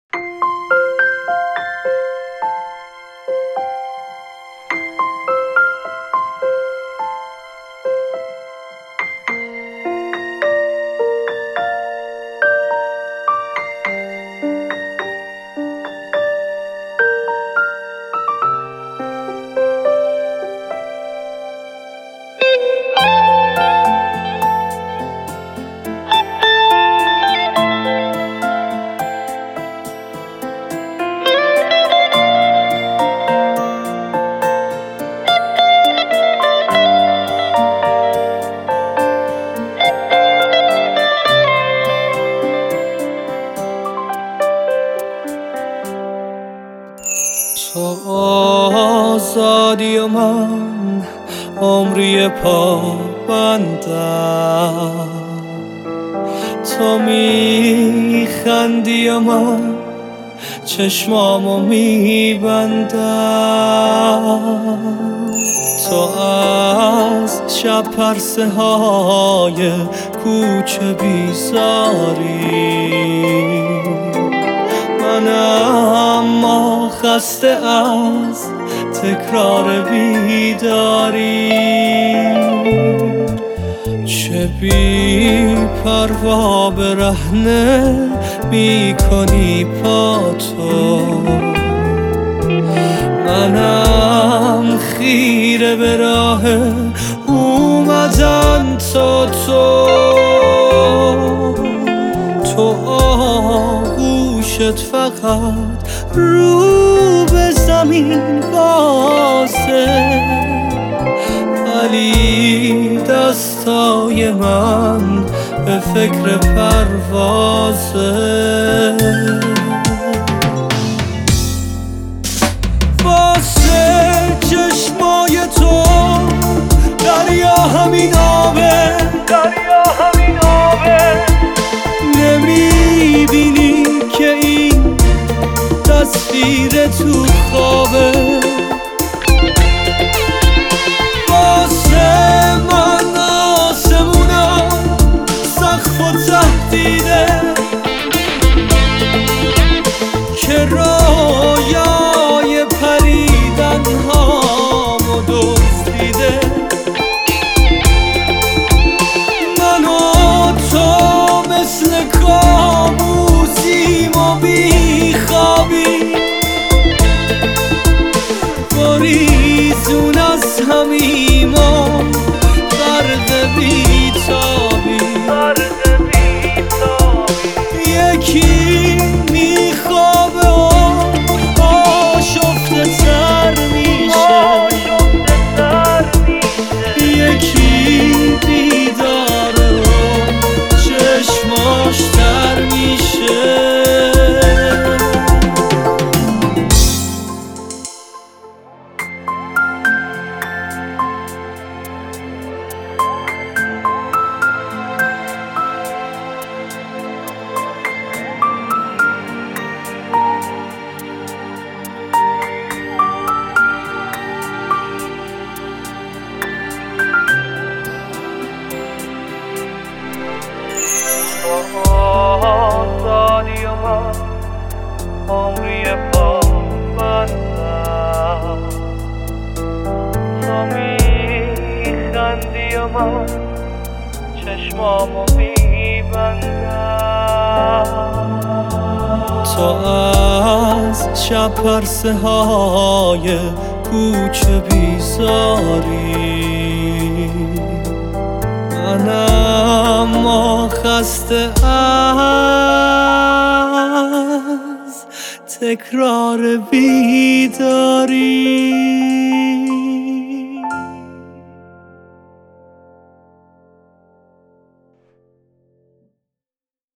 تو آزادی و من عمری پابندم، تو میخندی و من چشمامو میبندم. تو از شب پرسه های کوچه بیزاری، منم اما خسته از تکرار بیداری. چه بی پروا برهنه میکنی پا تو، منم خیره به راه اومدن تو آغوشت فقط رو به زمین بازه، ولی دستای من به فکر پروازه. واسه چشمای تو دریا همین آبه، نمیبینی که این تصویر تو خوابه. واسه من آسمونم سقف و تهدیده که رویای پریدن هامو دزدیده. من و تو مثل کابوسیم و بیخوابی، گریزون از همیم و غرق بیتابی. یکی میخوابه و آشفته تر میشه، یکی بیداره و چشماش تر میشه. آزادی و من عمری پابندم، تو میخندی و من چشمامو میبندم. تو از شب پرسه های کوچه بیزاری، منم خسته از تکرار بیداری.